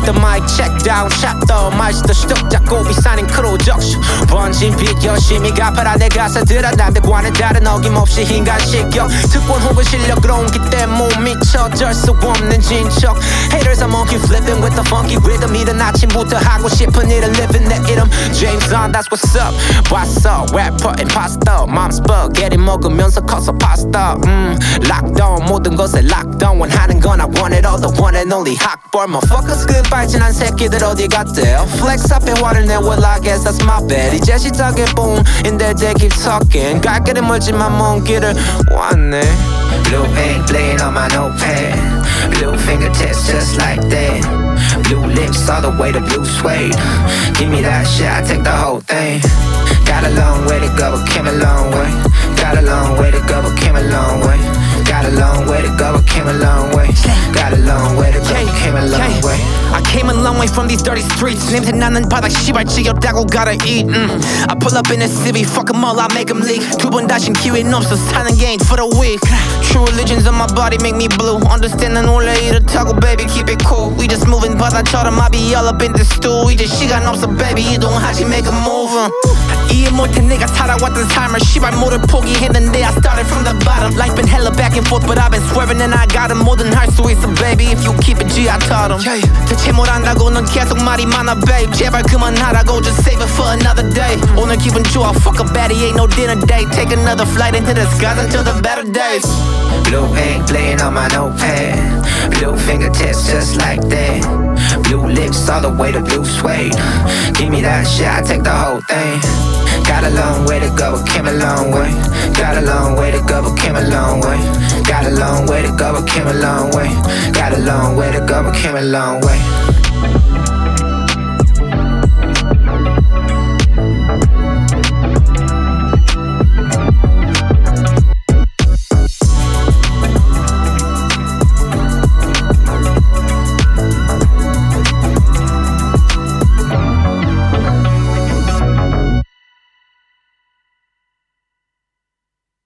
The mic check down 챕터 마이스터 시도 잡고 비싸는 크루 적셔 번진 빚 열심히 갚아라 내 가사들아 남들과는 다른 어김없이 인간식격 특권 혹은 실력으로 온 기대 못 미쳐 어쩔 수 없는 진척 Haters I'm monkey flipping with the funky rhythm 이른 아침부터 하고 싶은 일을 living 내 이름 James on that's what's up 왔어 래퍼 imposter 맘 스파게티 먹으면서 커서 파스타 lockdown 모든 것에 lockdown 원하는 건 I want it all the one and only 학벌 motherfuckers 그 발진한 새끼들 어디 갔대 Flex 앞에 화를 내 well I guess that's my bad 이제 시작의 boom인데 they keep talking 갈 길은 멀지만 먼 길을 왔네 Blue ink playing on my notepad Blue fingertips just like that Blue lips all the way to blue suede Give me that shit, I take the whole thing Got a long way to go, but came a long way Got a long way to go, but came a long way Got a long way to go, but came a long way Got a long way to go, but came a long way I came a long way from these dirty streets 냄새 나는 바닥 씨발 지겹다고 gotta eat I pull up in a civvy, fuck them all, I make them leak 두 번 다신 기회는 없어 사는 게 ain't for the weak True religions on my body make me blue Understanding 원래 이렇다고 baby keep it cool We just moving 바다처럼 I be all up in the stool 이제 시간 없어 baby 이동하지 make a move 이해 못해 내가 살아왔던 삶을 씨발 뭐를 포기했는데 I started from the bottom Life been hella back and forth but I've been swerving and I got 'em 뭐든 할 수 있어 baby If you keep it G I taught 'em 대체 뭘 안다고 넌 계속 말이 많아 babe 제발 그만하라고 just save it for another day 오늘 기분 좋아 fuck a baddie ain't no dinner date Take another flight into the skies until the better days Blue ink playing on my notepad Blue fingertips just like that Blue lips all the way to blue suede Give me that shit, I take the whole thing Got a long way to go, but came a long way Got a long way to go, but came a long way Got a long way to go, but came a long way Got a long way to go, but came a long way